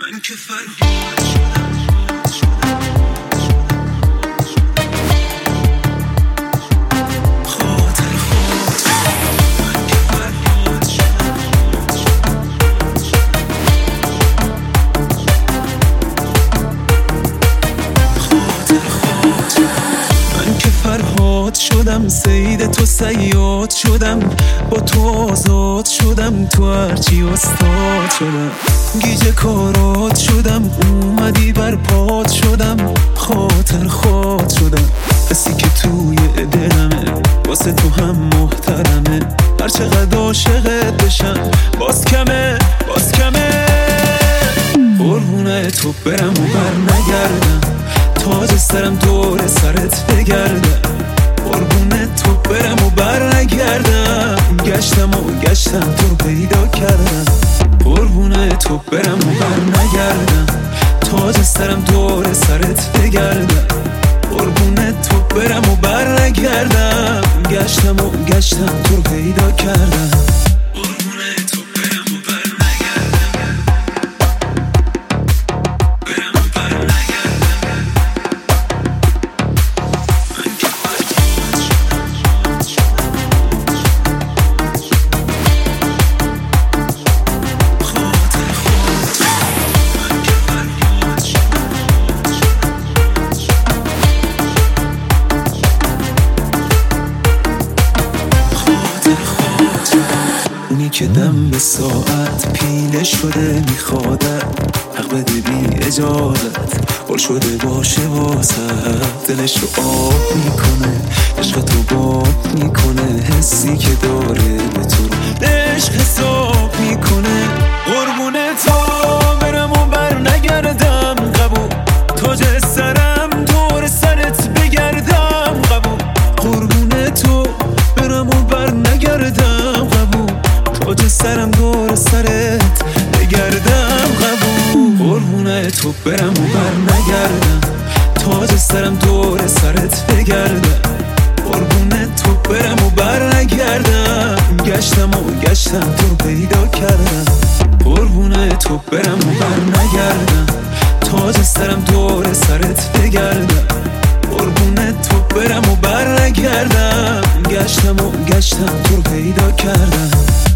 من که فرهاد شدم خاطر خود من که فرهاد شدم خاطر خود من که فرهاد شدم صید تو صیاد شدم با تو آزاد شدم تو هرچی استاد شدم گیج کارات شدم اومدی بر پات شدم خاطر خود شدم حسی که توی دلمه واسه تو هم محترمه هر چقدر عاشقت بشم باز کمه باز کمه قربونه تو برم و بر نگردم تاج سرم دور سرت بگردم قربونه تو برم و بر نگردم گشتم و گشتم تو رو پیدا کردم قربونه تو برم و بر نگردم تاج سرم دور سرت بگردم قربونه تو برم و بر نگردم گشتم و گشتم تو رو پیدا کردم قربونه تو برم و بر نگردم برم و بر نگردم من که فرهاد شدم خاطر خود من که فرهاد شدم خاطر خود اونی که دم به ساعت پیله شده میخوادت حق بده بی اجازت بال شده باشه واسد دلش رو آب میکنه عشق تو باب میکنه حسی که داره به تو رو عشق حساب میکنه قربونه تا برم و بر نگردم قبول تاج سرم دور سرت بگردم قبول قربونه تو برم و بر نگردم قبول تاج سرم دور سرت بگردم قبول قربونه تو برم و بر نگردم تاج سرم دور سرت بگردم قربونه تو برم و بر نگردم گشتم و گشتم تو رو پیدا کردم قربونه تو برم و بر نگردم تاج سرم دور سرت بگردم قربونه تو برم و بر نگردم گشتم و گشتم تو رو پیدا کردم